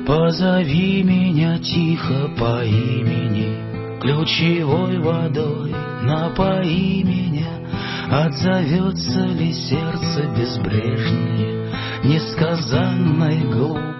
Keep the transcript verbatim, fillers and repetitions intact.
Позови меня тихо по имени, ключевой водой напои меня. Отзовется ли сердце безбрежное, несказанной глупой